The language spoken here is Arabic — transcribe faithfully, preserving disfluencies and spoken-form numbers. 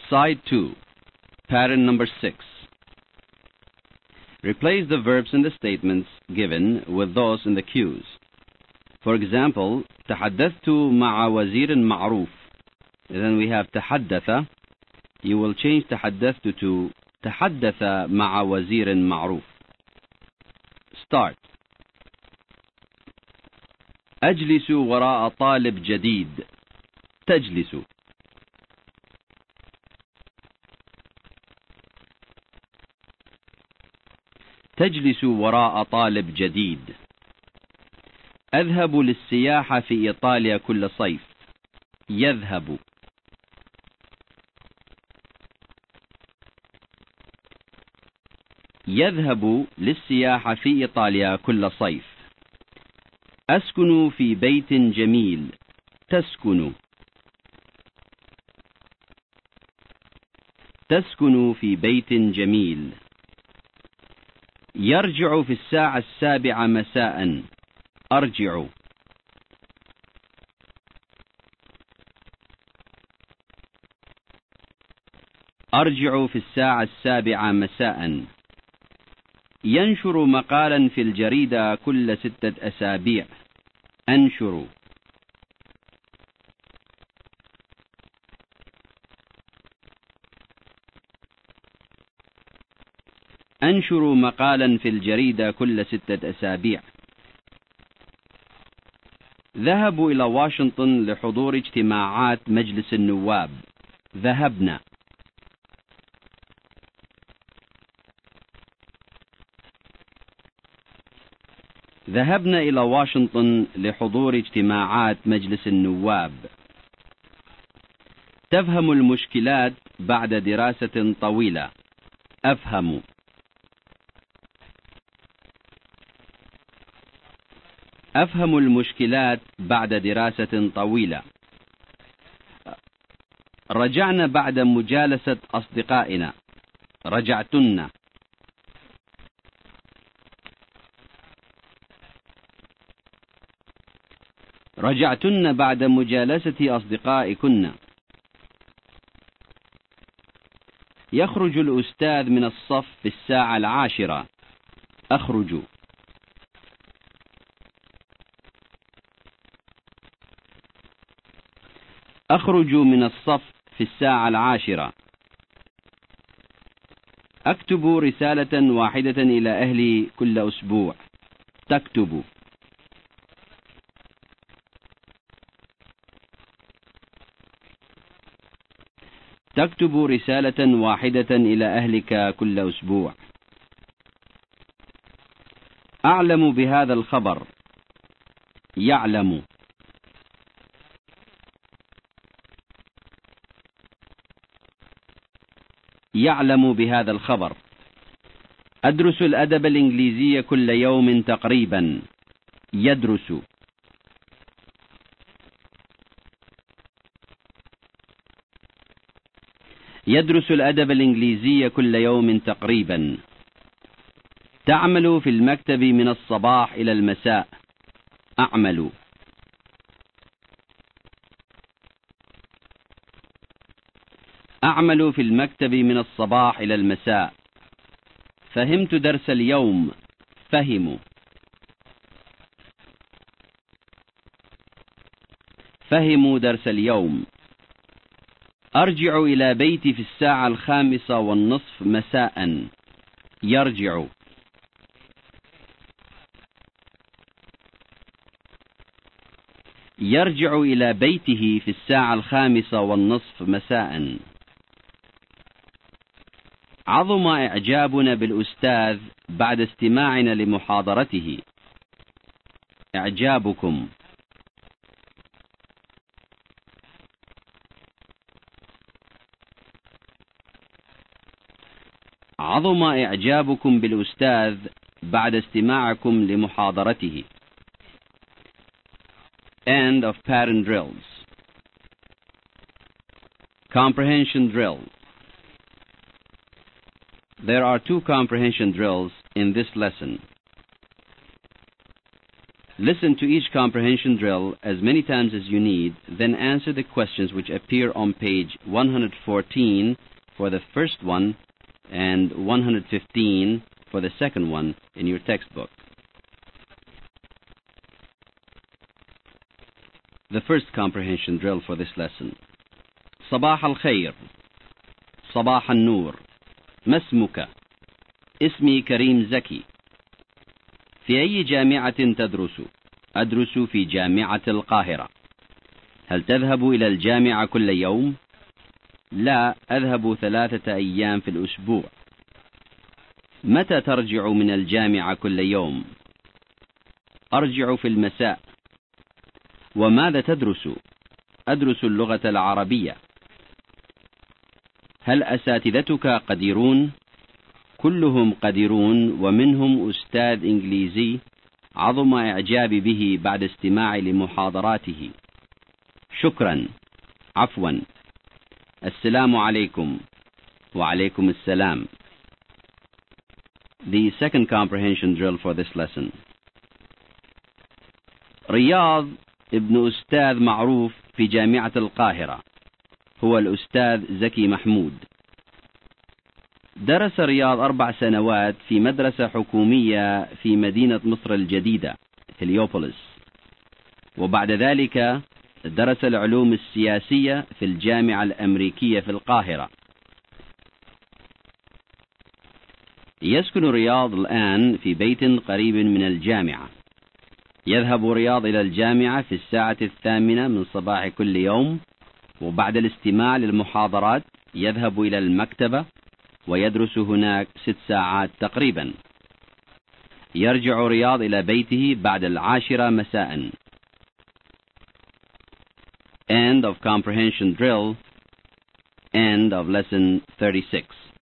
Side two, pattern number six. Replace the verbs in the statements given with those in the cues. For example, تحدثت مع وزير معروف. Then we have تحدث. You will change تحدثت to تحدث مع وزير معروف. Start. أجلس وراء طالب جديد. تجلس. تجلس وراء طالب جديد. أذهب للسياحة في إيطاليا كل صيف. يذهب. يذهب للسياحة في إيطاليا كل صيف. أسكن في بيت جميل. تسكن. تسكن في بيت جميل. يرجع في الساعة السابعة مساء. أرجع. أرجع في الساعة السابعة مساء. ينشر مقالا في الجريدة كل ستة أسابيع. أنشر. أنشر مقالا في الجريدة كل ستة أسابيع. ذهبوا إلى واشنطن لحضور اجتماعات مجلس النواب. ذهبنا. ذهبنا إلى واشنطن لحضور اجتماعات مجلس النواب. تفهم المشكلات بعد دراسة طويلة. أفهم. أفهم المشكلات بعد دراسة طويلة. رجعنا بعد مجالسة أصدقائنا. رجعتن. رجعتن بعد مجالسة أصدقائكن. يخرج الأستاذ من الصف في الساعة العاشرة. أخرج. أخرج من الصف في الساعة العاشرة. أكتب رسالة واحدة إلى أهلي كل أسبوع. تكتب. تكتب رسالة واحدة إلى أهلك كل أسبوع. أعلم بهذا الخبر. يعلم. يعلم بهذا الخبر. أدرس الأدب الإنجليزي كل يوم تقريبا. يدرس. يدرس الأدب الإنجليزي كل يوم تقريبا. تعمل في المكتب من الصباح إلى المساء. أعمل. أعمل في المكتب من الصباح إلى المساء. فهمت درس اليوم. فهم. فهموا درس اليوم. أرجع إلى بيتي في الساعة الخامسة والنصف مساء. يرجع. يرجع إلى بيته في الساعة الخامسة والنصف مساء. عظم إعجابنا بالأستاذ بعد استماعنا لمحاضرته. إعجابكم. عظم إعجابكم بالأستاذ بعد استماعكم لمحاضرته. End of pattern drills. Comprehension drill. There are two comprehension drills in this lesson. Listen to each comprehension drill as many times as you need, then answer the questions which appear on page one hundred fourteen for the first one and one hundred fifteen for the second one in your textbook. The first comprehension drill for this lesson. صباح الخير. صباح النور. ما اسمك؟ اسمي كريم زكي. في أي جامعة تدرس؟ أدرس في جامعة القاهرة. هل تذهب إلى الجامعة كل يوم؟ لا، أذهب ثلاثة أيام في الأسبوع. متى ترجع من الجامعة كل يوم؟ أرجع في المساء. وماذا تدرس؟ أدرس اللغة العربية. هل أساتذتك قديرون؟ كلهم قديرون، ومنهم أستاذ إنجليزي عظم إعجابي به بعد استماعي لمحاضراته. شكرا. عفوا. السلام عليكم. وعليكم السلام. The second comprehension drill for this lesson. رياض ابن أستاذ معروف في جامعة القاهرة، هو الأستاذ زكي محمود. درس رياض أربع سنوات في مدرسة حكومية في مدينة مصر الجديدة هليوبوليس، وبعد ذلك درس العلوم السياسية في الجامعة الأمريكية في القاهرة. يسكن رياض الآن في بيت قريب من الجامعة. يذهب رياض إلى الجامعة في الساعة الثامنة من صباح كل يوم، وبعد الاستماع للمحاضرات يذهب إلى المكتبة ويدرس هناك ست ساعات تقريبا. يرجع رياض إلى بيته بعد العاشرة مساء. End of comprehension drill. End of lesson thirty-six.